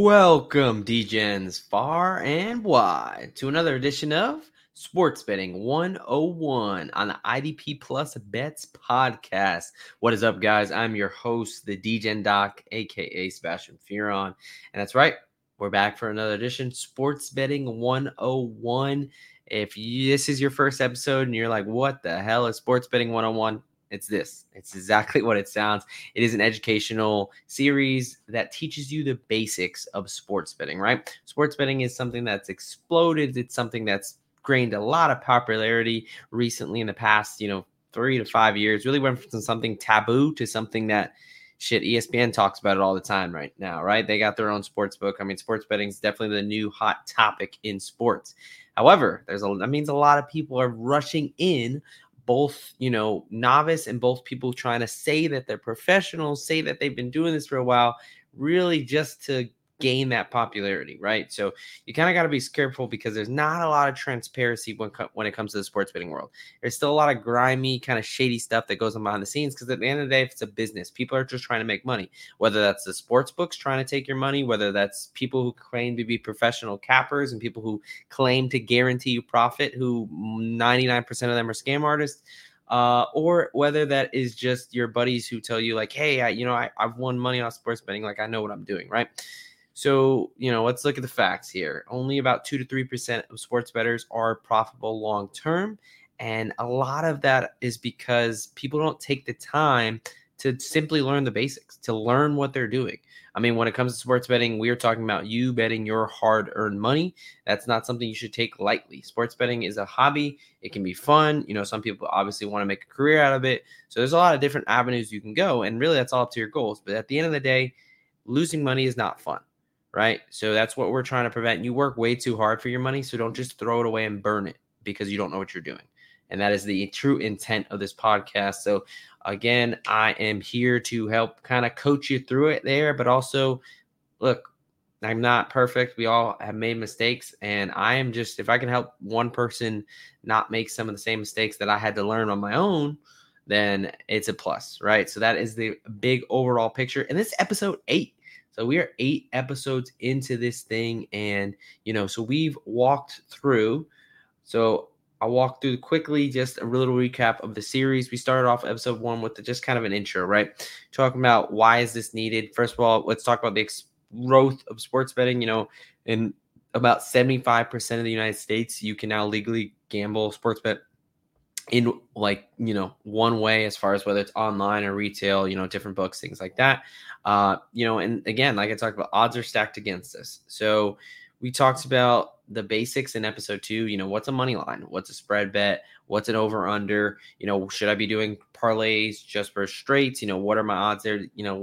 Welcome, DGens far and wide, to another edition of Sports Betting 101 on the IDP Plus Bets podcast. What is up, guys? I'm your host, the DGen Doc, aka Sebastian Fearon. And that's right, we're back for another edition, Sports Betting 101. If this is your first episode and you're like, what the hell is Sports Betting 101? It's this. It's exactly what it sounds. It is an educational series that teaches you the basics of sports betting, right? Sports betting is something that's exploded. It's something that's gained a lot of popularity recently in the past, 3 to 5 years. Really went from something taboo to something that ESPN talks about it all the time right now, right? They got their own sports book. I mean, sports betting is definitely the new hot topic in sports. However, that means a lot of people are rushing in, both, novice and both people trying to say that they're professionals, say that they've been doing this for a while, really just to gain that popularity, right? So you kind of got to be careful because there's not a lot of transparency when it comes to the sports betting world. There's still a lot of grimy, kind of shady stuff that goes on behind the scenes because at the end of the day, if it's a business, people are just trying to make money, whether that's the sports books trying to take your money, whether that's people who claim to be professional cappers and people who claim to guarantee you profit, who 99% of them are scam artists. Or whether that is just your buddies who tell you like, hey, I've won money on sports betting. Like, I know what I'm doing, right? So, let's look at the facts here. Only about 2 to 3% of sports bettors are profitable long term. And a lot of that is because people don't take the time to simply learn the basics, to learn what they're doing. I mean, when it comes to sports betting, we are talking about you betting your hard-earned money. That's not something you should take lightly. Sports betting is a hobby. It can be fun. Some people obviously want to make a career out of it. So there's a lot of different avenues you can go. And really, that's all up to your goals. But at the end of the day, losing money is not fun, right? So that's what we're trying to prevent. You work way too hard for your money, so don't just throw it away and burn it because you don't know what you're doing. And that is the true intent of this podcast. So again, I am here to help kind of coach you through it there, but also, look, I'm not perfect. We all have made mistakes, and I am just, if I can help one person not make some of the same mistakes that I had to learn on my own, then it's a plus, right? So that is the big overall picture. And this is episode 8. So we are 8 episodes into this thing. And, so we've walked through. So I'll walk through quickly, just a little recap of the series. We started off episode 1 with just kind of an intro, right? Talking about why is this needed. First of all, let's talk about the growth of sports betting. In about 75% of the United States, you can now legally gamble, sports bet in one way, as far as whether it's online or retail, different books, things like that. And again, like I talked about, odds are stacked against us. So we talked about the basics in episode 2. What's a money line? What's a spread bet? What's an over under? Should I be doing parlays just for straights? What are my odds there?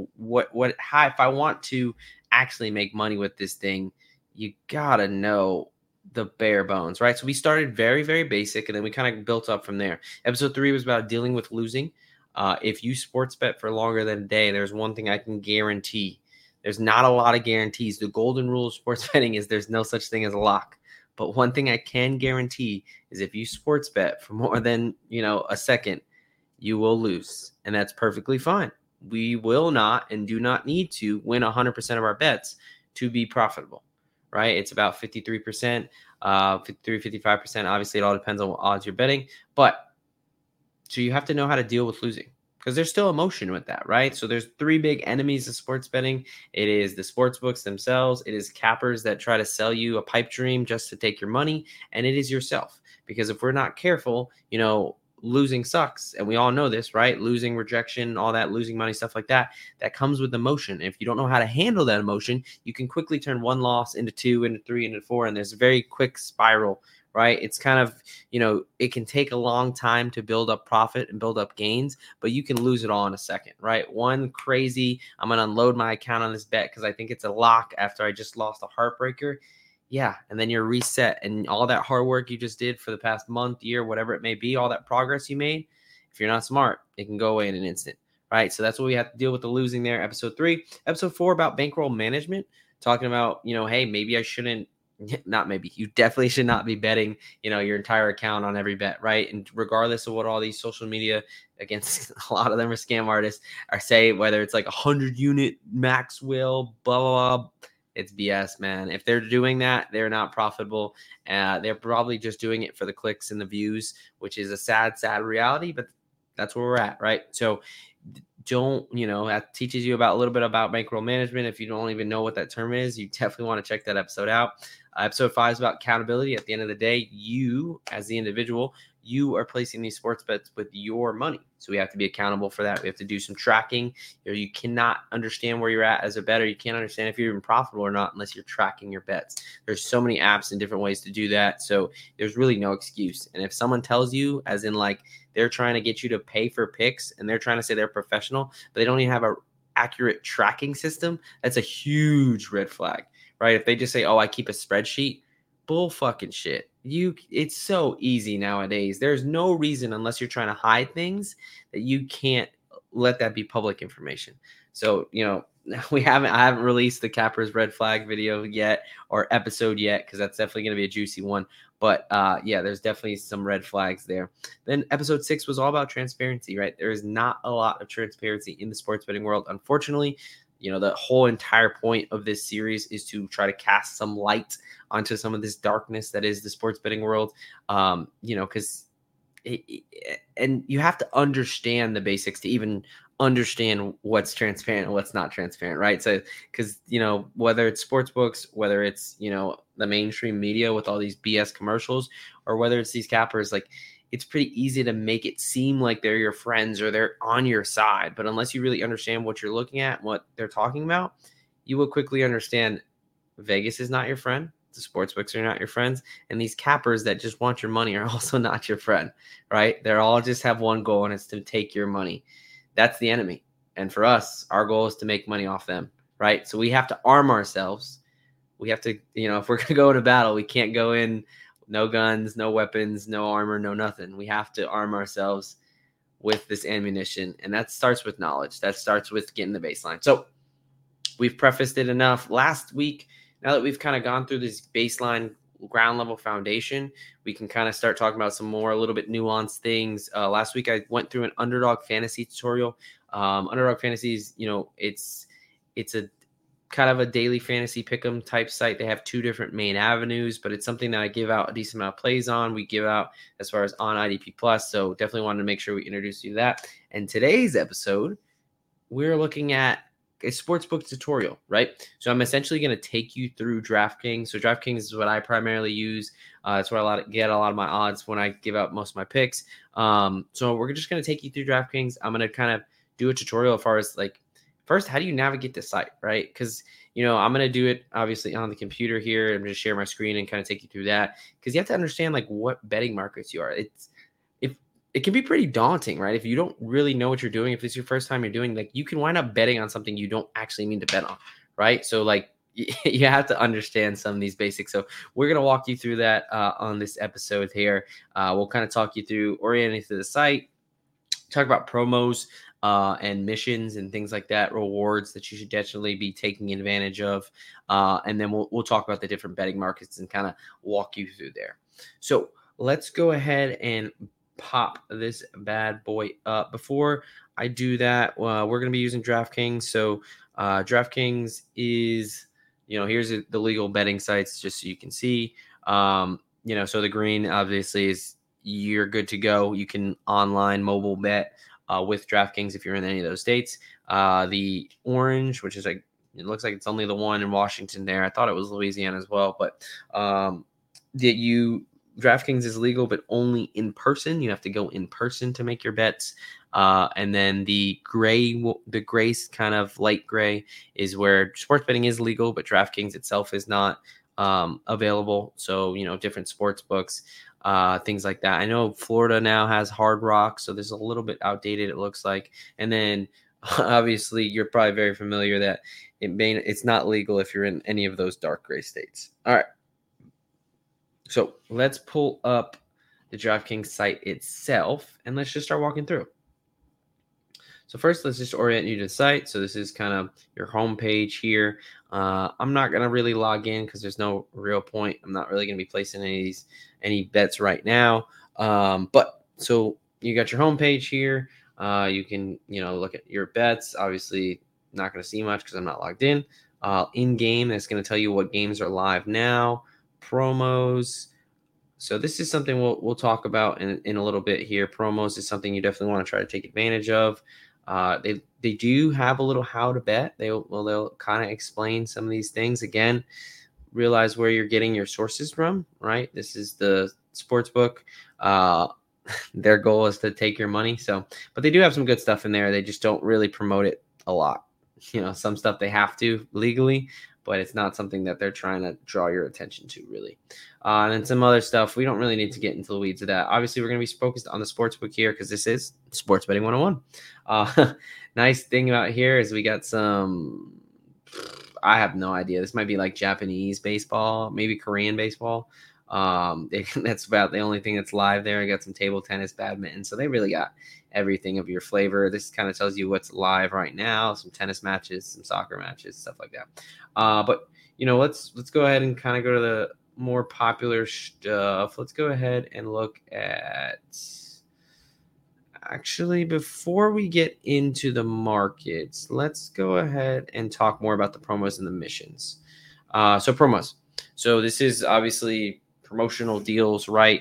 How, if I want to actually make money with this thing, you gotta know the bare bones, right? So we started very, very basic, and then we kind of built up from there. Episode 3 was about dealing with losing. If you sports bet for longer than a day, there's one thing I can guarantee. There's not a lot of guarantees. The golden rule of sports betting is there's no such thing as a lock. But one thing I can guarantee is if you sports bet for more than, a second, you will lose. And that's perfectly fine. We will not and do not need to win 100% of our bets to be profitable, right? It's about 53%, 53, 55%. Obviously, it all depends on what odds you're betting. But so you have to know how to deal with losing, because there's still emotion with that, right? So there's 3 big enemies of sports betting. It is the sports books themselves. It is cappers that try to sell you a pipe dream just to take your money. And it is yourself. Because if we're not careful, losing sucks. And we all know this, right? Losing, rejection, all that, losing money, stuff like that, that comes with emotion. And if you don't know how to handle that emotion, you can quickly turn one loss into 2, into 3, into 4. And there's a very quick spiral, right? It's kind of, it can take a long time to build up profit and build up gains, but you can lose it all in a second, right? One crazy, I'm going to unload my account on this bet because I think it's a lock after I just lost a heartbreaker. Yeah. And then you're reset, and all that hard work you just did for the past month, year, whatever it may be, all that progress you made, if you're not smart, it can go away in an instant, right? So that's what we have to deal with, the losing there. Episode 3. Episode 4 about bankroll management, talking about, hey, maybe I shouldn't, not maybe, you definitely should not be betting, your entire account on every bet, right? And regardless of what all these social media, against a lot of them are scam artists, are say, whether it's like 100 unit max will, blah, blah, blah. It's BS, man. If they're doing that, they're not profitable. They're probably just doing it for the clicks and the views, which is a sad, sad reality, but that's where we're at, right? So don't, that teaches you about a little bit about bankroll management. If you don't even know what that term is, you definitely want to check that episode out. Episode 5 is about accountability. At the end of the day, you as the individual, you are placing these sports bets with your money. So we have to be accountable for that. We have to do some tracking. You cannot understand where you're at as a bettor. You can't understand if you're even profitable or not unless you're tracking your bets. There's so many apps and different ways to do that. So there's really no excuse. And if someone tells you, as in like they're trying to get you to pay for picks and they're trying to say they're professional, but they don't even have an accurate tracking system, that's a huge red flag, right? If they just say, oh, I keep a spreadsheet, bull fucking shit. It's so easy nowadays. There's no reason, unless you're trying to hide things, that you can't let that be public information. So, I haven't released the Cappers red flag video yet or episode yet, because that's definitely going to be a juicy one. But yeah, there's definitely some red flags there. Then episode 6 was all about transparency, right? There is not a lot of transparency in the sports betting world, unfortunately. The whole entire point of this series is to try to cast some light onto some of this darkness that is the sports betting world. Because and you have to understand the basics to even understand what's transparent and what's not transparent, right? So, because, whether it's sports books, whether it's, the mainstream media with all these BS commercials, or whether it's these cappers, like, it's pretty easy to make it seem like they're your friends or they're on your side. But unless you really understand what you're looking at, what they're talking about, you will quickly understand Vegas is not your friend. The sports books are not your friends. And these cappers that just want your money are also not your friend, right? They're all just have one goal, and it's to take your money. That's the enemy. And for us, our goal is to make money off them, right? So we have to arm ourselves. We have to, if we're going to go into battle, we can't go in no guns, no weapons, no armor, no nothing. We have to arm ourselves with this ammunition. And that starts with knowledge. That starts with getting the baseline. So we've prefaced it enough. Last week, now that we've kind of gone through this baseline ground level foundation, we can kind of start talking about some more a little bit nuanced things. Last week, I went through an Underdog Fantasy tutorial. Underdog Fantasy is, it's a kind of a daily fantasy pick'em type site. They have 2 different main avenues, but it's something that I give out a decent amount of plays on. We give out as far as on IDP Plus. So definitely wanted to make sure we introduce you to that. And today's episode, we're looking at a sportsbook tutorial, right? So I'm essentially going to take you through DraftKings. So DraftKings is what I primarily use. That's where I get a lot of my odds when I give out most of my picks. So we're just going to take you through DraftKings. I'm going to kind of do a tutorial as far as like, first, how do you navigate the site, right? Because, I'm going to do it obviously on the computer here. I'm going to share my screen and kind of take you through that, because you have to understand like what betting markets you are. It can be pretty daunting, right? If you don't really know what you're doing, if it's your first time you're doing, like, you can wind up betting on something you don't actually mean to bet on, right? So like you have to understand some of these basics. So we're going to walk you through that on this episode here. We'll kind of talk you through orienting to the site, talk about promos and missions and things like that, rewards that you should definitely be taking advantage of. And then we'll talk about the different betting markets and kind of walk you through there. So let's go ahead and pop this bad boy up. Before I do that, we're going to be using DraftKings. So DraftKings is, here's the legal betting sites just so you can see. So the green obviously is you're good to go. You can online mobile bet with DraftKings if you're in any of those states. The orange, which is like, it looks like it's only the one in Washington there. I thought it was Louisiana as well, but DraftKings is legal, but only in person. You have to go in person to make your bets. And then the gray kind of light gray is where sports betting is legal, but DraftKings itself is not available. So, different sports books, things like that. I know Florida now has Hard Rock, so this is a little bit outdated, it looks like. And then obviously you're probably very familiar that it's not legal if you're in any of those dark gray states. All right. So let's pull up the DraftKings site itself, and let's just start walking through. So first, let's just orient you to the site. So this is kind of your home page here. I'm not going to really log in because there's no real point. I'm not really going to be placing any bets right now. But so you got your home page here. You can, look at your bets. Obviously, not going to see much because I'm not logged in. in game that's going to tell you what games are live now, promos. So this is something we'll talk about in a little bit here. Promos is something you definitely want to try to take advantage of. They do have a little how to bet. They'll kind of explain some of these things. Again, realize where you're getting your sources from, right? This is the sports book. Their goal is to take your money. But they do have some good stuff in there. They just don't really promote it a lot. Some stuff they have to legally, but it's not something that they're trying to draw your attention to, really. And then some other stuff, we don't really need to get into the weeds of that. Obviously, we're going to be focused on the sports book here because this is Sports Betting 101. Nice thing about here is we got some, I have no idea. This might be like Japanese baseball, maybe Korean baseball. That's about the only thing that's live there. I got some table tennis, badminton. So they really got everything of your flavor. This kind of tells you what's live right now, some tennis matches, some soccer matches, stuff like that. But let's go ahead and kind of go to the more popular stuff. Let's go ahead and look at, actually, before we get into the markets, let's go ahead and talk more about the promos and the missions. So promos. So this is obviously promotional deals, right?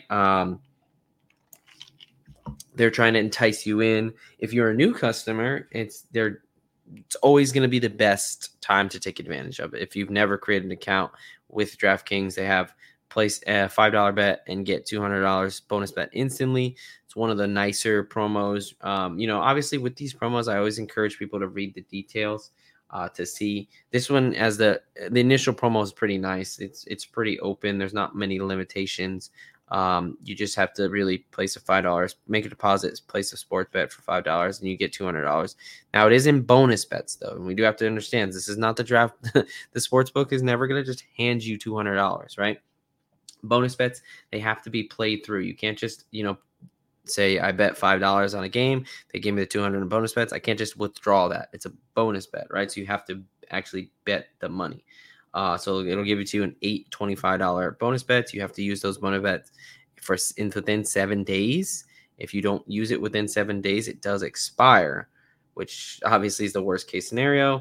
They're trying to entice you in. If you're a new customer, it's always going to be the best time to take advantage of it. If you've never created an account with DraftKings, they have place a $5 bet and get $200 bonus bet instantly. It's one of the nicer promos. Obviously with these promos, I always encourage people to read the details to see. This one, as the initial promo is pretty nice. It's pretty open. There's not many limitations. You just have to really place a $5, make a deposit, place a sports bet for $5, and you get $200. Now it is in bonus bets though, and we do have to understand this is not the draft. The sports book is never going to just hand you $200, right? Bonus bets, they have to be played through. You can't just say I bet $5 on a game. They gave me the 200 in bonus bets. I can't just withdraw that. It's a bonus bet, right? So you have to actually bet the money. So it'll give it to you an $8 $25 bonus bets. You have to use those bonus bets within 7 days. If you don't use it within 7 days, it does expire, which obviously is the worst case scenario.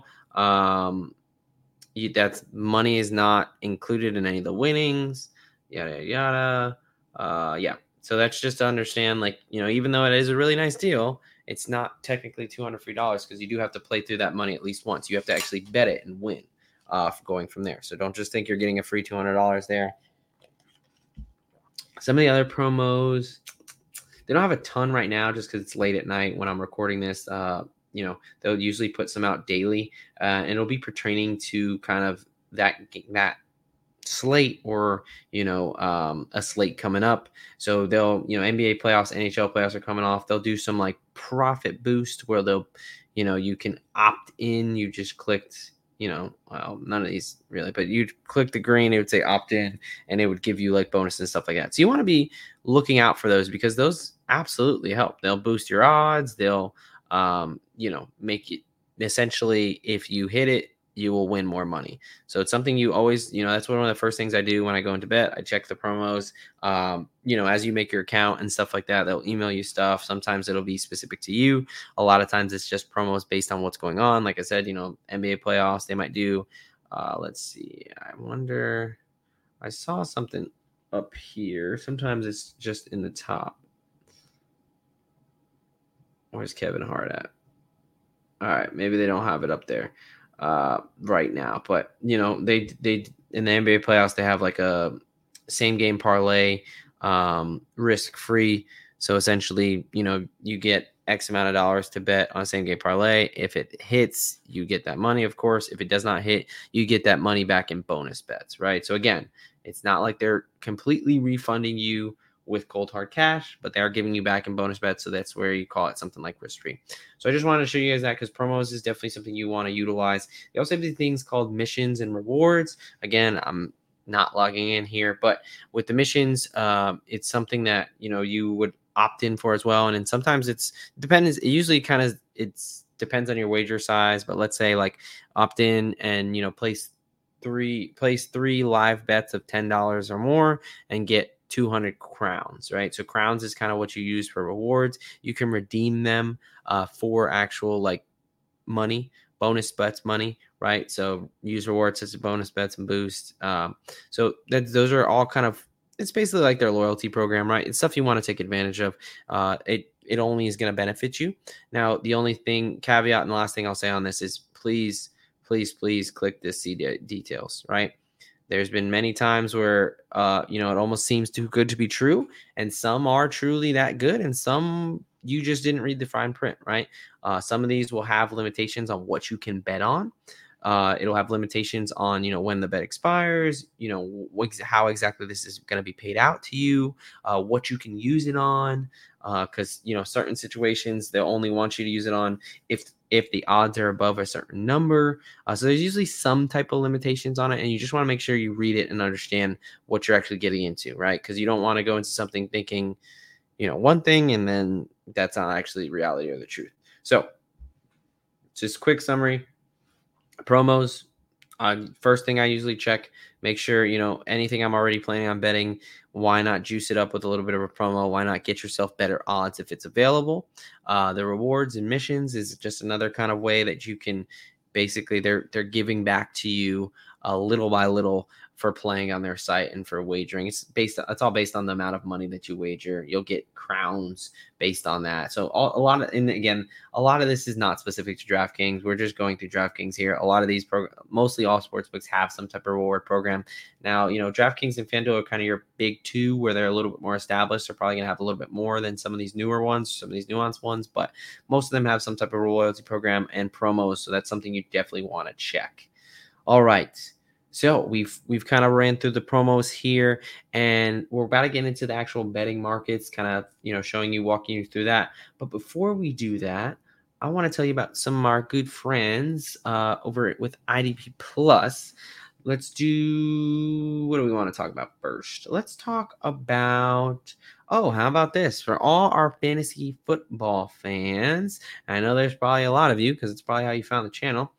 That's money is not included in any of the winnings. Yada yada. Yeah. So that's just to understand, even though it is a really nice deal, it's not technically $200 free because you do have to play through that money at least once. You have to actually bet it and win. Going from there. So don't just think you're getting a free $200 there. Some of the other promos, they don't have a ton right now just because it's late at night when I'm recording this. They'll usually put some out daily, and it'll be pertaining to kind of that slate or a slate coming up. So they'll NBA playoffs, NHL playoffs are coming off. They'll do some profit boost where they'll you can opt in. You just clicked none of these really, but you'd click the green, it would say opt in, and it would give you bonus and stuff like that. So you want to be looking out for those because those absolutely help. They'll boost your odds. They'll, make it essentially, if you hit it, you will win more money. So it's something you always, that's one of the first things I do when I go into bet. I check the promos, as you make your account and stuff like that, they'll email you stuff. Sometimes it'll be specific to you. A lot of times it's just promos based on what's going on. Like I said, NBA playoffs, they might do, let's see. I wonder, I saw something up here. Sometimes it's just in the top. Where's Kevin Hart at? All right. Maybe they don't have it up there right now, but they in the NBA playoffs, they have a same game parlay, risk free. So essentially, you get X amount of dollars to bet on a same game parlay. If it hits, you get that money, of course. If it does not hit, you get that money back in bonus bets, right? So again, it's not like they're completely refunding you with cold hard cash, but they are giving you back in bonus bets. So that's where you call it something like risk free. So I just wanted to show you guys that because promos is definitely something you want to utilize. They also have these things called missions and rewards. Again, I'm not logging in here, but with the missions, it's something that you would opt in for as well. And then sometimes it usually depends on your wager size, but let's say opt in and place three live bets of $10 or more and get 200 crowns, right? So crowns is kind of what you use for rewards. You can redeem them for actual bonus bets money, right? So use rewards such as bonus bets and boost. So those are all kind of, it's basically like their loyalty program, right? It's stuff you want to take advantage of. It only is going to benefit you. Now, the only thing, caveat, and the last thing I'll say on this is please click this, see details, right? There's been many times where, it almost seems too good to be true, and some are truly that good, and some you just didn't read the fine print, right? Some of these will have limitations on what you can bet on. It'll have limitations on, when the bet expires, how exactly this is going to be paid out to you, what you can use it on. Because, certain situations, they'll only want you to use it on if the odds are above a certain number. So there's usually some type of limitations on it, and you just want to make sure you read it and understand what you're actually getting into, right? Because you don't want to go into something thinking, one thing, and then that's not actually reality or the truth. So just quick summary. Promos, first thing I usually check, make sure, anything I'm already planning on betting, why not juice it up with a little bit of a promo? Why not get yourself better odds if it's available? The rewards and missions is just another kind of way that you can basically, they're giving back to you little by little for playing on their site and for wagering. It's all based on the amount of money that you wager. You'll get crowns based on that. So a lot of this is not specific to DraftKings. We're just going through DraftKings here. A lot of these mostly all sportsbooks have some type of reward program. Now, DraftKings and FanDuel are kind of your big two where they're a little bit more established. They're probably going to have a little bit more than some of these newer ones, some of these nuanced ones, but most of them have some type of loyalty program and promos. So that's something you definitely want to check. All right. So we've kind of ran through the promos here, and we're about to get into the actual betting markets, kind of, walking you through that. But before we do that, I want to tell you about some of our good friends over with IDP Plus. What do we want to talk about first? Let's talk about, how about this? For all our fantasy football fans, I know there's probably a lot of you because it's probably how you found the channel.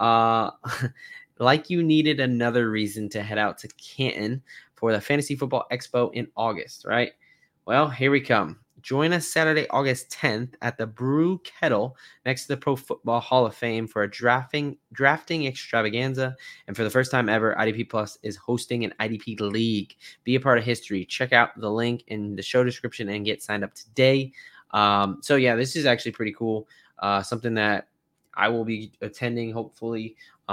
Like you needed another reason to head out to Canton for the Fantasy Football Expo in August, right? Well, here we come. Join us Saturday, August 10th at the Brew Kettle next to the Pro Football Hall of Fame for a drafting extravaganza. And for the first time ever, IDP Plus is hosting an IDP League. Be a part of history. Check out the link in the show description and get signed up today. This is actually pretty cool. Something that I will be attending, hopefully.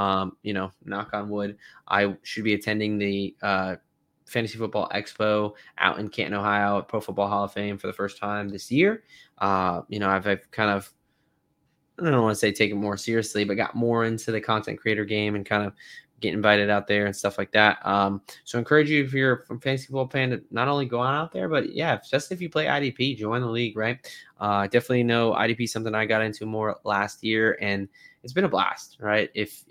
Knock on wood, I should be attending the Fantasy Football Expo out in Canton, Ohio at Pro Football Hall of Fame for the first time this year. I've kind of, I don't want to say take it more seriously, but got more into the content creator game and kind of get invited out there and stuff like that. So I encourage you, if you're a fantasy football fan, to not only go on out there, but just if you play IDP, join the league, right? Definitely know IDP is something I got into more last year, and it's been a blast, right? If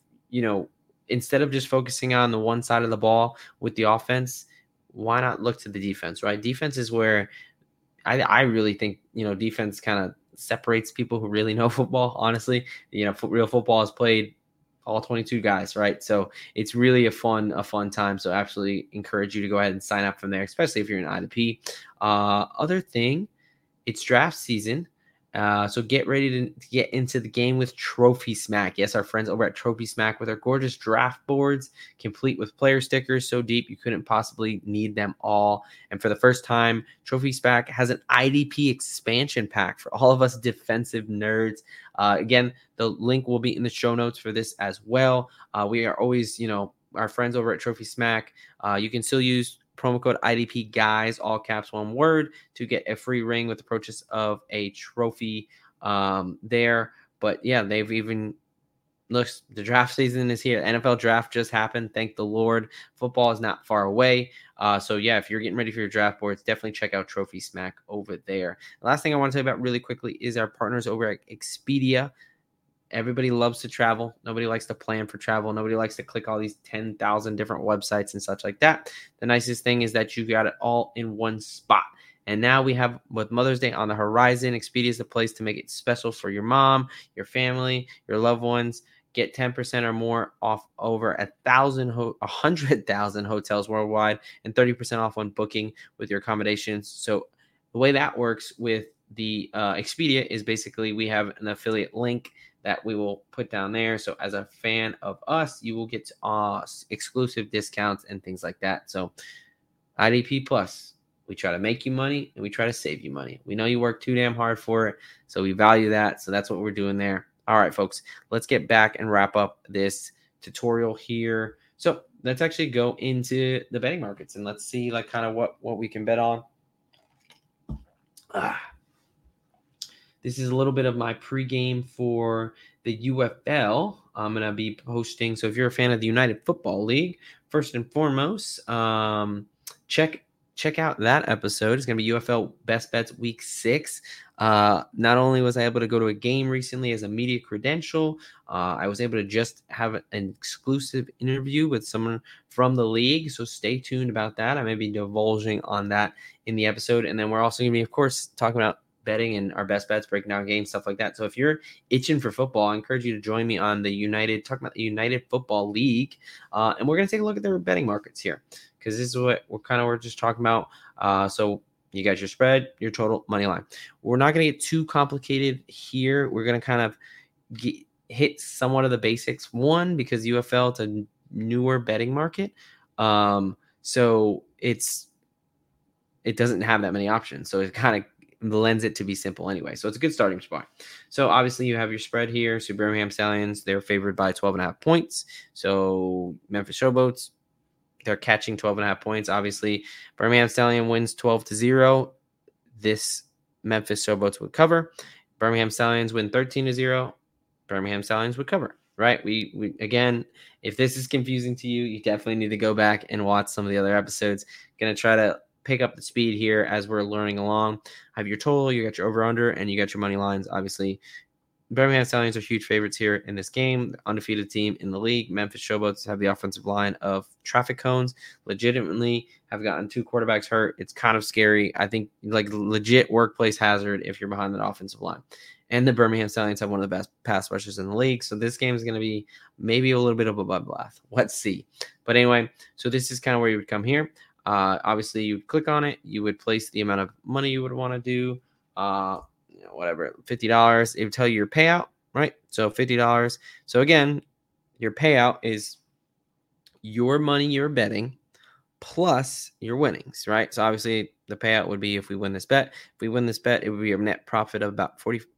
instead of just focusing on the one side of the ball with the offense, why not look to the defense, right? Defense is where I really think, defense kind of separates people who really know football. Honestly, real football is played all 22 guys, right? So it's really a fun time. So absolutely encourage you to go ahead and sign up from there, especially if you're an IDP. Other thing, it's draft season. So get ready to get into the game with Trophy Smack. Yes, our friends over at Trophy Smack with their gorgeous draft boards, complete with player stickers so deep you couldn't possibly need them all. And for the first time, Trophy Smack has an IDP expansion pack for all of us defensive nerds. Again, the link will be in the show notes for this as well. We are always, our friends over at Trophy Smack. You can still use promo code IDP guys, all caps, one word, to get a free ring with the purchase of a trophy there. But yeah, they've even the draft season is here. NFL draft just happened. Thank the Lord. Football is not far away. If you're getting ready for your draft boards, definitely check out Trophy Smack over there. The last thing I want to tell you about really quickly is our partners over at Expedia. Everybody loves to travel. Nobody likes to plan for travel. Nobody likes to click all these 10,000 different websites and such like that. The nicest thing is that you got it all in one spot. And now we have, with Mother's Day on the horizon, Expedia is the place to make it special for your mom, your family, your loved ones. Get 10% or more off over 100,000 hotels worldwide and 30% off when booking with your accommodations. So the way that works with the Expedia is basically we have an affiliate link that we will put down there. So as a fan of us, you will get exclusive discounts and things like that. So IDP Plus, we try to make you money and we try to save you money. We know you work too damn hard for it, so we value that. So that's what we're doing there. All right, folks, let's get back and wrap up this tutorial here. So let's actually go into the betting markets and let's see like kind of what we can bet on. This is a little bit of my pregame for the UFL. I'm going to be posting. So if you're a fan of the United Football League, first and foremost, check out that episode. It's going to be UFL Best Bets Week 6. Not only was I able to go to a game recently as a media credential, I was able to just have an exclusive interview with someone from the league. So stay tuned about that. I may be divulging on that in the episode. And then we're also going to be, of course, talking about betting and our best bets, breaking down games, stuff like that. So if you're itching for football, I encourage you to join me on talking about the United Football League. And we're going to take a look at their betting markets here, because this is what we're just talking about. So you got your spread, your total, money line. We're not going to get too complicated here. We're going to kind of hit somewhat of the basics. One, because UFL, it's a newer betting market. So it doesn't have that many options. So it kind of lends it to be simple anyway. So it's a good starting spot. So obviously you have your spread here. So Birmingham Stallions, they're favored by 12.5 points. So Memphis Showboats, they're catching 12.5 points. Obviously, Birmingham Stallion wins 12-0. This Memphis Showboats would cover. Birmingham Stallions win 13-0. Birmingham Stallions would cover. Right? We again, if this is confusing to you, you definitely need to go back and watch some of the other episodes. Going to try to pick up the speed here as we're learning along. Have your total, you got your over/under, and you got your money lines. Obviously, Birmingham Stallions are huge favorites here in this game. The undefeated team in the league. Memphis Showboats have the offensive line of traffic cones. Legitimately have gotten 2 quarterbacks hurt. It's kind of scary. I think like legit workplace hazard if you're behind that offensive line. And the Birmingham Stallions have one of the best pass rushers in the league. So this game is going to be maybe a little bit of a bloodbath. Let's see. But anyway, so this is kind of where you would come here. Obviously, you would click on it. You would place the amount of money you would want to do. Whatever, $50. It would tell you your payout, right? So $50. So again, your payout is your money you're betting plus your winnings, right? So obviously the payout would be if we win this bet. If we win this bet, it would be a net profit of about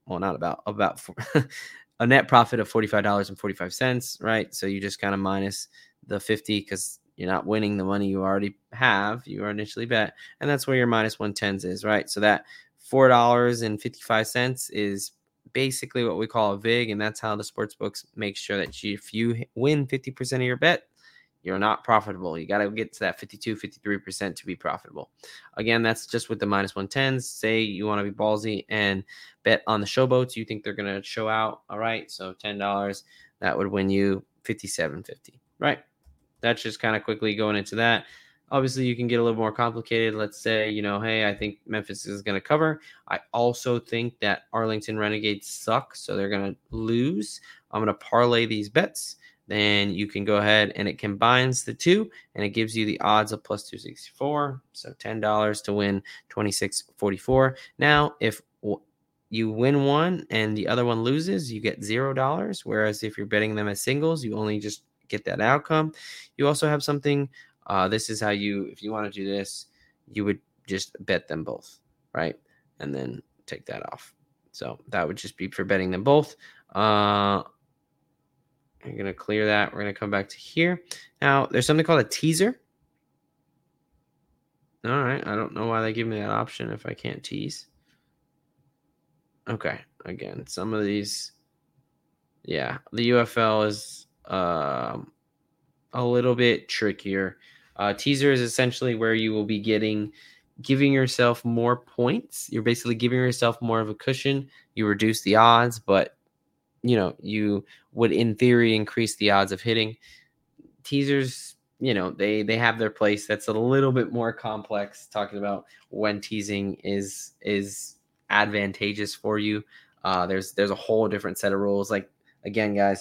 a net profit of $45.45, right? So you just kind of minus the 50 because you're not winning the money you already have, you initially bet, and that's where your minus 110s is, right? So that $4.55 is basically what we call a VIG, and that's how the sports books make sure that if you win 50% of your bet, you're not profitable. You got to get to that 52, 53% to be profitable. Again, that's just with the minus 110s. Say you want to be ballsy and bet on the Showboats. You think they're going to show out. All right, so $10, that would win you $57.50, right? That's just kind of quickly going into that. Obviously, you can get a little more complicated. Let's say, hey, I think Memphis is going to cover. I also think that Arlington Renegades suck, so they're going to lose. I'm going to parlay these bets. Then you can go ahead and it combines the two, and it gives you the odds of plus 264. So $10 to win $26.44. Now, if you win one and the other one loses, you get $0. Whereas if you're betting them as singles, you only just get that outcome. You also have something. This is how if you want to do this, you would just bet them both, right? And then take that off. So that would just be for betting them both. I'm going to clear that. We're going to come back to here. Now, there's something called a teaser. All right. I don't know why they give me that option if I can't tease. Okay. Again, some of these, the UFL is a little bit trickier. Teaser is essentially where you will be giving yourself more points. You're basically giving yourself more of a cushion. You reduce the odds, but you would in theory increase the odds of hitting. Teasers, they have their place. That's a little bit more complex, talking about when teasing is advantageous for you. There's a whole different set of rules. Like, again, guys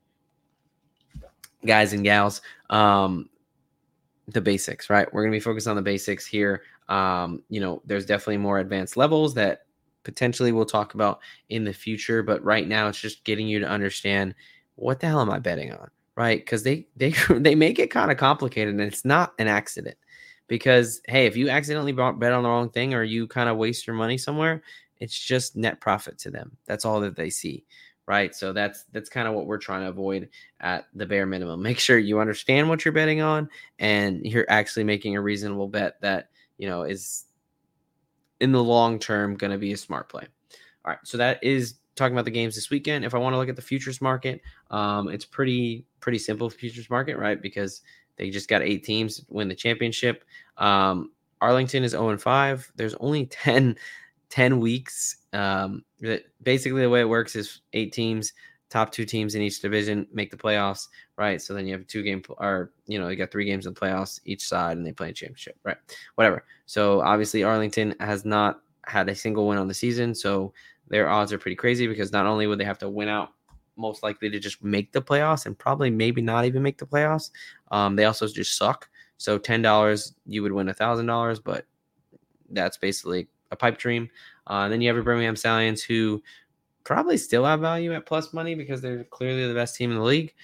and gals, the basics, right? We're going to be focused on the basics here. There's definitely more advanced levels that potentially we'll talk about in the future. But right now, it's just getting you to understand what the hell am I betting on, right? Because they they make it kind of complicated, and it's not an accident. Because hey, if you accidentally bet on the wrong thing or you kind of waste your money somewhere, it's just net profit to them. That's all that they see, right? So that's kind of what we're trying to avoid at the bare minimum. Make sure you understand what you're betting on and you're actually making a reasonable bet that, is in the long term going to be a smart play. All right, so that is talking about the games this weekend. If I want to look at the futures market, it's pretty simple futures market, right? Because they just got 8 teams win the championship. Arlington is 0-5. There's only 10 weeks. Basically, the way it works is 8 teams, top 2 teams in each division make the playoffs, right? So then you have you got 3 games in the playoffs each side, and they play a championship, right? Whatever. So obviously, Arlington has not had a single win on the season, so their odds are pretty crazy because not only would they have to win out, most likely to just make the playoffs and probably maybe not even make the playoffs, they also just suck. So $10, you would win $1,000, but that's basically a pipe dream. And then you have your Birmingham Stallions, who probably still have value at plus money because they're clearly the best team in the league.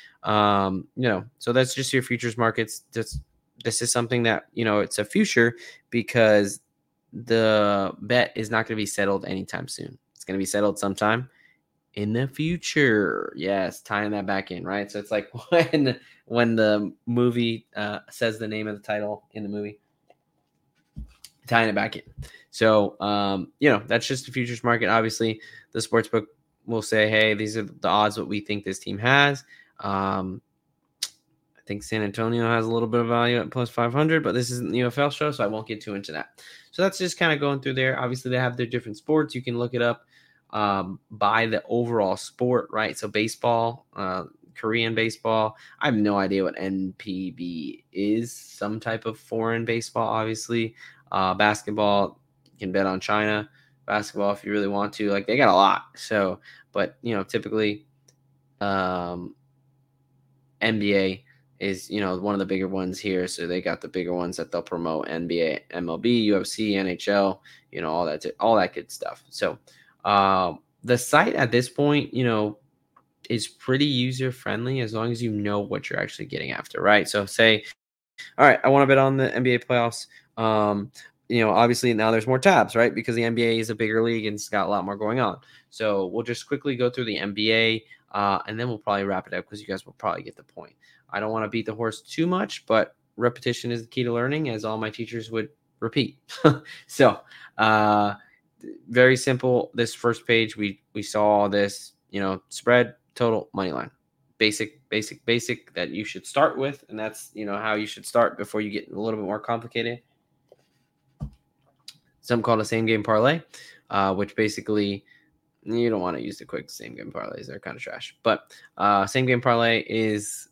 So that's just your futures markets. This is something that, it's a future because the bet is not going to be settled anytime soon. It's going to be settled sometime in the future. Yes, tying that back in, right? So it's like when the movie says the name of the title in the movie, tying it back in. So, that's just the futures market. Obviously, the sportsbook will say, hey, these are the odds what we think this team has. I think San Antonio has a little bit of value at plus 500, but this isn't the UFL show, so I won't get too into that. So that's just kind of going through there. Obviously, they have their different sports. You can look it up by the overall sport, right? So baseball, Korean baseball. I have no idea what NPB is. Some type of foreign baseball, obviously. Basketball, you can bet on China. Basketball, if you really want to. Like, they got a lot. So, but, typically NBA is, one of the bigger ones here. So they got the bigger ones that they'll promote: NBA, MLB, UFC, NHL, all that good stuff. So the site at this point, is pretty user friendly as long as you know what you're actually getting after, right? So say, all right, I want to bet on the NBA playoffs. Obviously now there's more tabs, right? Because the NBA is a bigger league and it's got a lot more going on. So we'll just quickly go through the NBA and then we'll probably wrap it up because you guys will probably get the point. I don't want to beat the horse too much, but repetition is the key to learning, as all my teachers would repeat. So very simple. This first page, we saw this, spread, total, money line. Basic that you should start with. And that's, how you should start before you get a little bit more complicated. Something called a same game parlay, which basically you don't want to use the quick same game parlays. They're kind of trash. But same game parlay is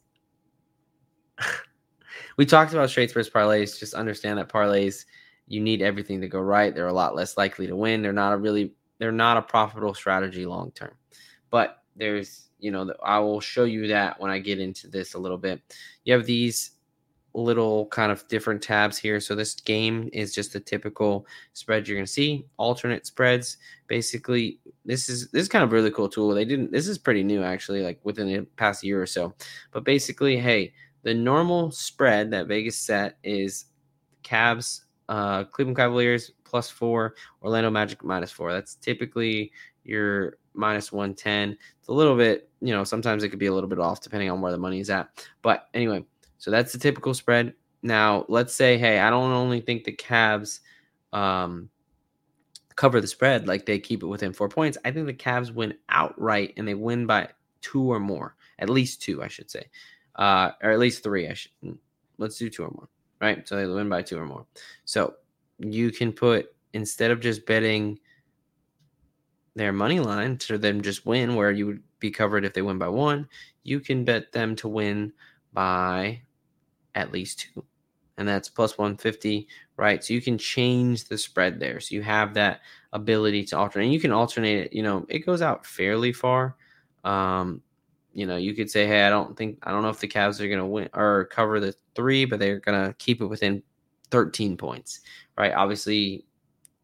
we talked about straight spreads parlays. Just understand that parlays, you need everything to go right. They're a lot less likely to win. They're not a profitable strategy long term. But there's, I will show you that when I get into this a little bit. You have these little kind of different tabs here. So this game is just a typical spread you're going to see. Alternate spreads. Basically, this is kind of a really cool tool. This is pretty new actually, like within the past year or so. But basically, hey, the normal spread that Vegas set is Cavs, Cleveland Cavaliers +4, Orlando Magic -4. That's typically your -110. It's a little bit, sometimes it could be a little bit off depending on where the money is at. But anyway, so that's the typical spread. Now, let's say, hey, I don't only think the Cavs cover the spread, like they keep it within 4 points. I think the Cavs win outright and they win by 2 or more, at least 2, I should say, or at least 3. Let's do 2 or more, right? So they win by 2 or more. So you can put, instead of just betting their money line to them just win, where you would be covered if they win by 1, you can bet them to win by at least 2, and that's +150, right? So you can change the spread there. So you have that ability to alternate. And you can alternate it. It goes out fairly far. You could say, hey, I don't know if the Cavs are going to win or cover the 3, but they're going to keep it within 13 points, right? Obviously,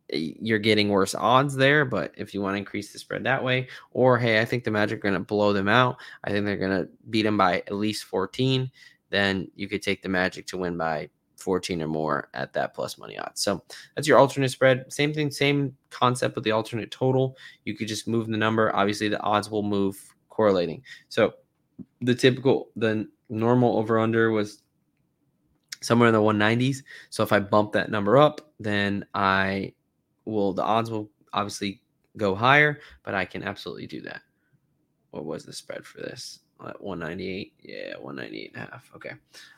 you're getting worse odds there. But if you want to increase the spread that way, or hey, I think the Magic are going to blow them out, I think they're going to beat them by at least 14, then you could take the Magic to win by 14 or more at that plus money odds. So that's your alternate spread. Same thing, same concept with the alternate total. You could just move the number. Obviously, the odds will move correlating. So the normal over under was somewhere in the 190s. So if I bump that number up, then the odds will obviously go higher, but I can absolutely do that. What was the spread for this? 198. Yeah, 198 and a half. Okay.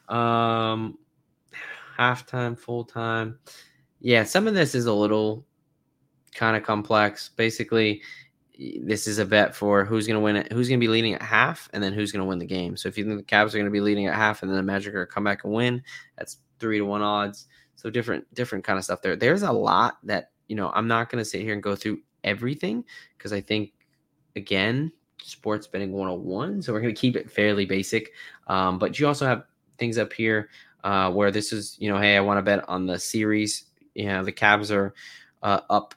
Halftime, full time. Yeah, some of this is a little kind of complex. Basically, this is a bet for who's going to win it, who's going to be leading at half, and then who's going to win the game. So if you think the Cavs are going to be leading at half, and then the Magic are going to come back and win, that's 3-1 odds. So different kind of stuff there. There's a lot that I'm not going to sit here and go through everything because I think again, sports betting 101. So we're going to keep it fairly basic. But you also have things up here where this is hey, I want to bet on the series. The Cavs are up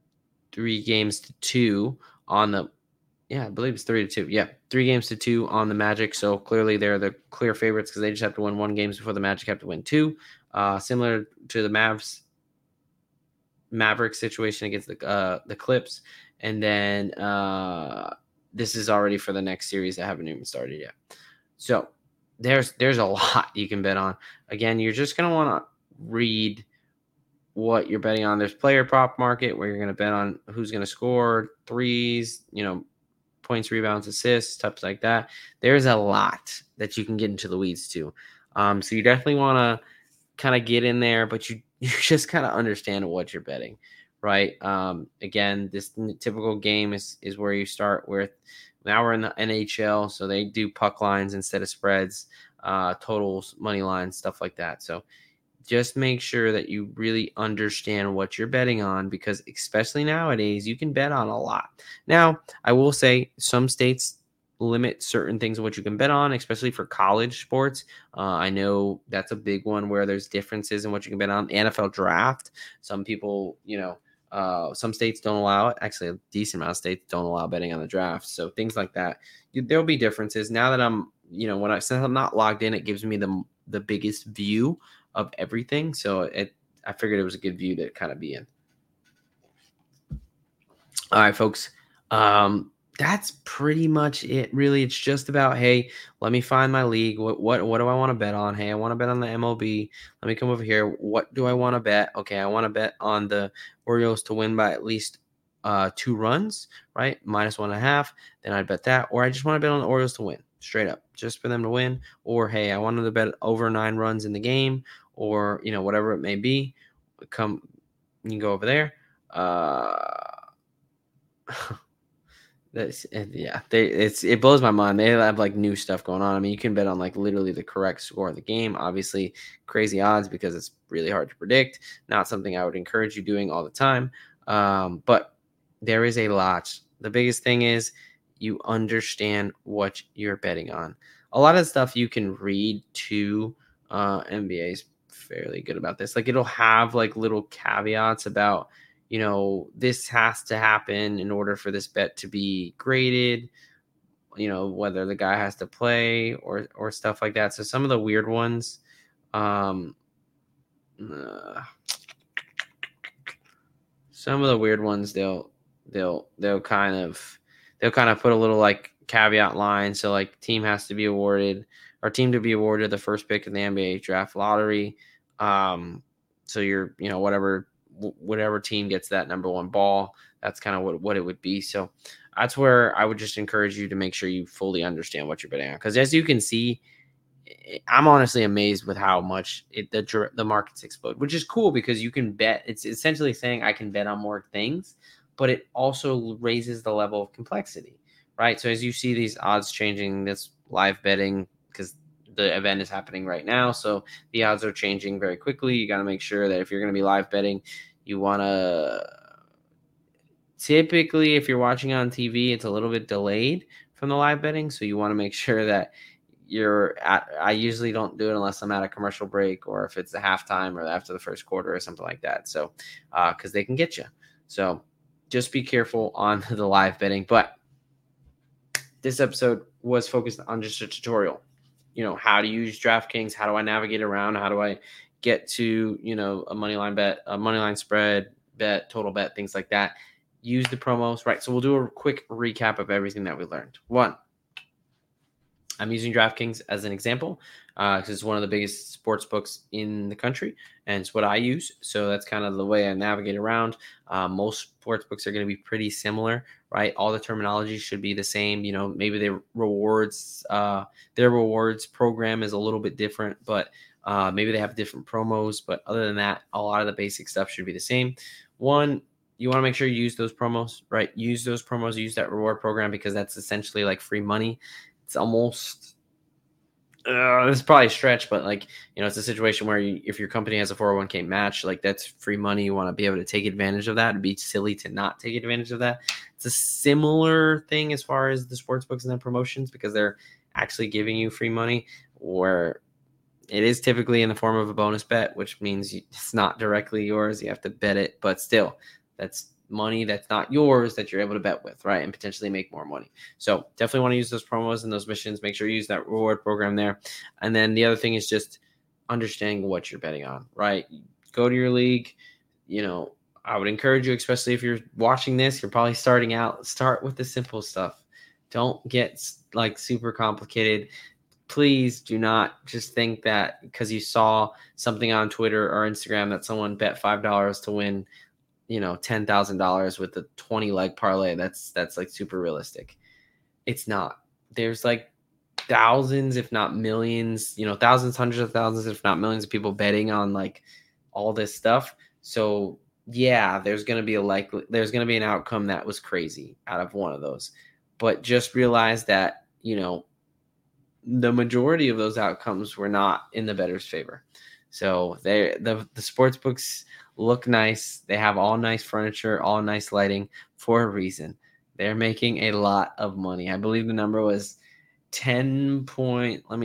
3-2 on the, I believe it's 3-2. Yeah, 3-2 on the Magic. So clearly they're the clear favorites because they just have to win 1 game before the Magic have to win 2. Similar to the Mavericks situation against the Clips. And then this is already for the next series that haven't even started yet. So there's a lot you can bet on. Again, you're just going to want to read what you're betting on. There's player prop market where you're going to bet on who's going to score threes, points, rebounds, assists, stuff like that. There's a lot that you can get into the weeds too. So you definitely want to kind of get in there, but you just kind of understand what you're betting, right? Again, this typical game is where you start with. Now we're in the NHL, so they do puck lines instead of spreads, totals, money lines, stuff like that. So just make sure that you really understand what you're betting on because especially nowadays, you can bet on a lot. Now, I will say some states limit certain things of what you can bet on, especially for college sports. I know that's a big one where there's differences in what you can bet on. The NFL draft, some people, some states don't allow it. Actually, a decent amount of states don't allow betting on the draft. So things like that, there'll be differences. Now that I'm, since I'm not logged in, it gives me the biggest view of everything. So I figured it was a good view to kind of be in. All right, folks. That's pretty much it. Really, it's just about, hey, let me find my league. What do I want to bet on? Hey, I want to bet on the MLB. Let me come over here. What do I want to bet? Okay, I want to bet on the Orioles to win by at least 2 runs, right? -1.5. Then I'd bet that. Or I just want to bet on the Orioles to win, straight up, just for them to win. Or hey, I wanted to bet over 9 runs in the game, or whatever it may be. You can go over there. It blows my mind. They have like new stuff going on. I mean, you can bet on like literally the correct score of the game. Obviously, crazy odds because it's really hard to predict. Not something I would encourage you doing all the time. But there is a lot. The biggest thing is you understand what you're betting on. A lot of stuff you can read too. NBA is fairly good about this. Like it'll have like little caveats about, this has to happen in order for this bet to be graded, whether the guy has to play or stuff like that. So some of the weird ones, some of the weird ones, they'll kind of put a little like caveat line. So like team to be awarded the first pick in the NBA draft lottery. So you're, whatever team gets that number 1 ball, that's kind of what it would be. So that's where I would just encourage you to make sure you fully understand what you're betting on. Because as you can see, I'm honestly amazed with how much the markets explode, which is cool because you can bet. It's essentially saying I can bet on more things, but it also raises the level of complexity, right? So as you see these odds changing, this live betting, because the event is happening right now, so the odds are changing very quickly. You got to make sure that if you're going to be live betting, you want to typically, if you're watching on TV, it's a little bit delayed from the live betting. So you want to make sure that I usually don't do it unless I'm at a commercial break or if it's a halftime or after the first quarter or something like that. So, because they can get you. So just be careful on the live betting. But this episode was focused on just a tutorial. How to use DraftKings, how do I navigate around, how do I get to, a money line bet, a money line spread bet, total bet, things like that. Use the promos, right? So we'll do a quick recap of everything that we learned. One, I'm using DraftKings as an example because it's one of the biggest sports books in the country, and it's what I use. So that's kind of the way I navigate around. Most sports books are going to be pretty similar, right? All the terminology should be the same. Maybe their rewards program is a little bit different, but maybe they have different promos. But other than that, a lot of the basic stuff should be the same. One, you want to make sure you use those promos, right? Use those promos, use that reward program because that's essentially like free money. It's almost this is probably a stretch, but it's a situation where if your company has a 401k match, that's free money. You want to be able to take advantage of that. It'd be silly to not take advantage of that. It's a similar thing as far as the sports books and their promotions because they're actually giving you free money, where it is typically in the form of a bonus bet, which means it's not directly yours. You have to bet it, but still, that's money that's not yours that you're able to bet with, right? And potentially make more money. So definitely want to use those promos and those missions. Make sure you use that reward program there. And then the other thing is just understanding what you're betting on, right? Go to your league. I would encourage you, especially if you're watching this, you're probably starting out, start with the simple stuff. Don't get super complicated. Please do not just think that because you saw something on Twitter or Instagram that someone bet $5 to win $10,000 with a 20 leg parlay. That's super realistic. It's not. There's thousands, if not millions, thousands, hundreds of thousands, if not millions of people betting on all this stuff. So yeah, there's going to be an outcome that was crazy out of one of those. But just realize that, the majority of those outcomes were not in the bettor's favor. So the sports books look nice. They have all nice furniture, all nice lighting for a reason. They're making a lot of money. I believe the number was 10 point. Let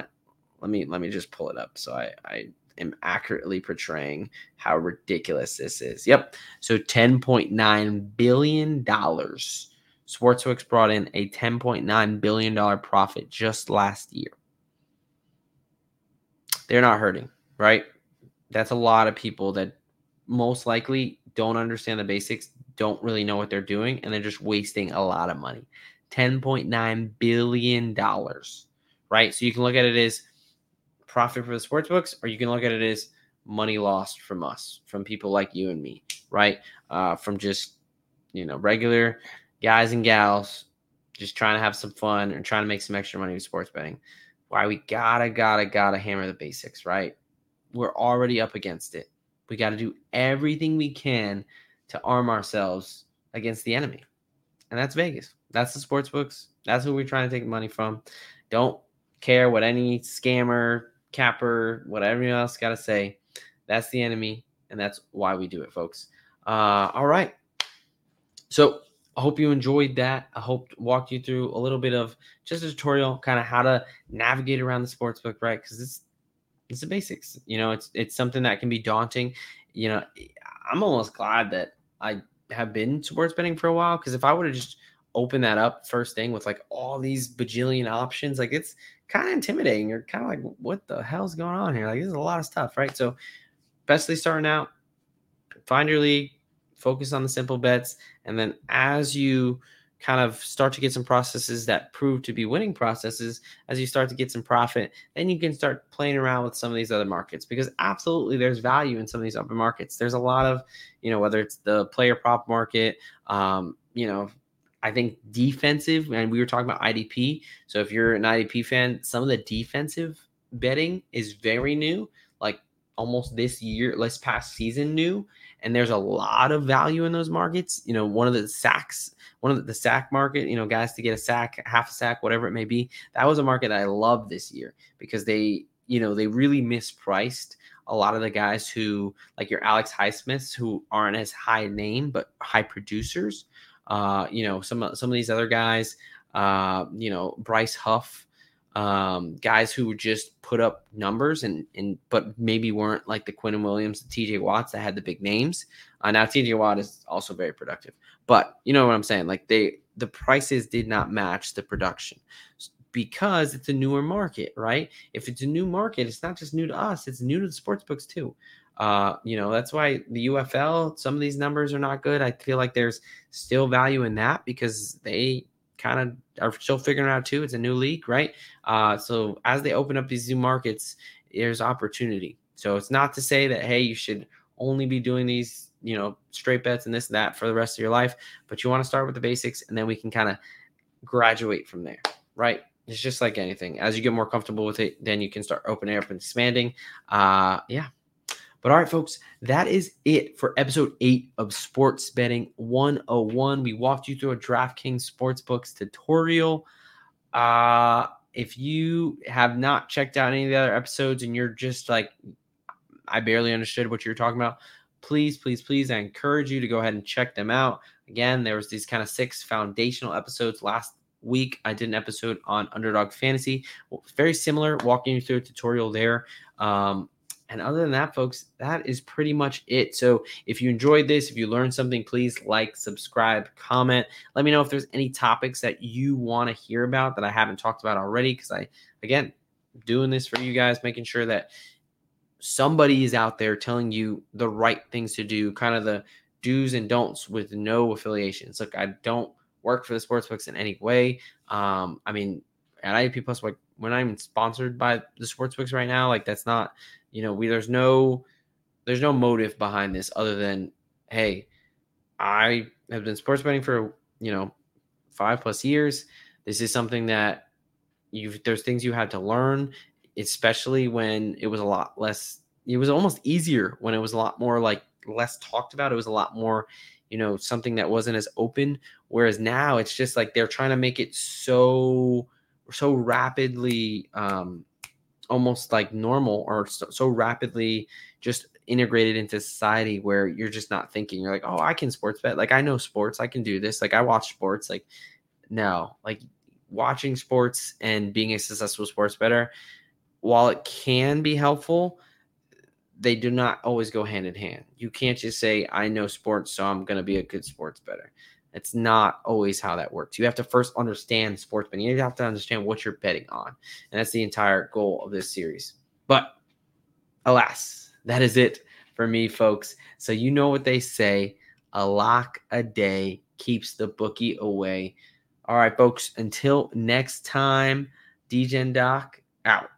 me just pull it up so I am accurately portraying how ridiculous this is. Yep. So $10.9 billion. Sportsbooks brought in a $10.9 billion profit just last year. They're not hurting, right? That's a lot of people that most likely don't understand the basics, don't really know what they're doing, and they're just wasting a lot of money. $10.9 billion, right? So you can look at it as profit for the sports books, or you can look at it as money lost from us, from people like you and me, right? From just, regular guys and gals just trying to have some fun and trying to make some extra money with sports betting. Why we gotta hammer the basics, right? We're already up against it. We got to do everything we can to arm ourselves against the enemy. And that's Vegas. That's the sports books. That's who we're trying to take money from. Don't care what any scammer, capper, whatever else got to say. That's the enemy. And that's why we do it, folks. All right. So I hope you enjoyed that. I hope walked you through a little bit of just a tutorial, kind of how to navigate around the sportsbook, right? Because it's the basics. It's something that can be daunting. I'm almost glad that I have been sports betting for a while, because if I would have just opened that up first thing with all these bajillion options, it's kind of intimidating. You're kind of what the hell's going on here? This is a lot of stuff, right? So bestly starting out, find your league, focus on the simple bets, and then as you kind of start to get some processes that prove to be winning processes, as you start to get some profit, then you can start playing around with some of these other markets, because absolutely there's value in some of these other markets. There's a lot of, whether it's the player prop market, I think defensive, and we were talking about IDP. So if you're an IDP fan, some of the defensive betting is very new, almost this past season new. And there's a lot of value in those markets. One of the sack market, guys to get a sack, half a sack, whatever it may be. That was a market that I loved this year, because they really mispriced a lot of the guys who, your Alex Highsmiths, who aren't as high name, but high producers. Some of these other guys, Bryce Huff, guys who would just put up numbers but maybe weren't like the Quinn Williams, the TJ Watts that had the big names. Now TJ Watt is also very productive, but you know what I'm saying? Like the prices did not match the production because it's a newer market, right? If it's a new market, it's not just new to us, it's new to the sports books too. That's why the UFL, some of these numbers are not good. I feel like there's still value in that because they kind of are still figuring out too. It's a new league, right? So as they open up these new markets, there's opportunity. So it's not to say that, hey, you should only be doing these, straight bets and this and that for the rest of your life, but you want to start with the basics and then we can kind of graduate from there, right? It's just like anything. As you get more comfortable with it, then you can start opening up and expanding. Yeah. But all right, folks, that is it for episode 8 of Sports Betting 101. We walked you through a DraftKings Sportsbooks tutorial. If you have not checked out any of the other episodes and you're just like, I barely understood what you're talking about, please, please, please, I encourage you to go ahead and check them out. Again, there was these kind of 6 foundational episodes. Last week, I did an episode on Underdog Fantasy. Very similar, walking you through a tutorial there. And other than that, folks, that is pretty much it. So if you enjoyed this, if you learned something, please like, subscribe, comment. Let me know if there's any topics that you want to hear about that I haven't talked about already. Because again, doing this for you guys, making sure that somebody is out there telling you the right things to do, kind of the do's and don'ts with no affiliations. Look, I don't work for the sportsbooks in any way. At IDP Plus, like we're not even sponsored by the sportsbooks right now. Like that's not, there's no motive behind this other than, hey, I have been sports betting for 5+ years. This is something that there's things you had to learn, especially when it was a lot less. It was almost easier when it was a lot more like less talked about. It was a lot more, something that wasn't as open. Whereas now it's just like they're trying to make it so rapidly, almost like normal or so rapidly just integrated into society where you're just not thinking. You're like, oh, I can sports bet. Like I know sports. I can do this. Like I watch sports. Like no, like watching sports and being a successful sports bettor, while it can be helpful, they do not always go hand in hand. You can't just say, I know sports, so I'm going to be a good sports bettor. It's not always how that works. You have to first understand sports betting. You have to understand what you're betting on. And that's the entire goal of this series. But alas, that is it for me, folks. So you know what they say, a lock a day keeps the bookie away. All right, folks, until next time, DGen Doc out.